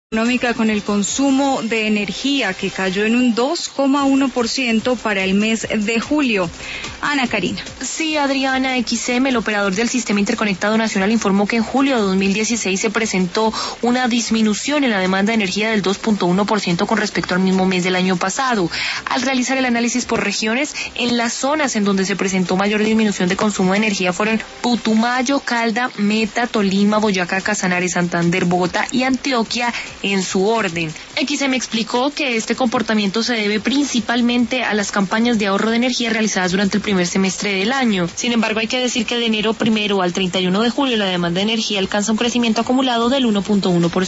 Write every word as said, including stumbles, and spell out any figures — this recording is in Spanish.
Económica con el consumo de energía que cayó en un dos coma uno por ciento para el mes de julio. Ana Karina. Sí, Adriana, X M, el operador del Sistema Interconectado Nacional, informó que en julio de dos mil dieciséis se presentó una disminución en la demanda de energía del dos punto uno por ciento con respecto al mismo mes del año pasado. Al realizar el análisis por regiones, en las zonas en donde se presentó mayor disminución de consumo de energía fueron Putumayo, Calda, Meta, Tolima, Boyacá, Casanare, Santander, Bogotá y Antioquia, en su orden. X M explicó que este comportamiento se debe principalmente a las campañas de ahorro de energía realizadas durante el primer semestre del año. Sin embargo, hay que decir que de enero primero al treinta y uno de julio la demanda de energía alcanza un crecimiento acumulado del uno punto uno por ciento.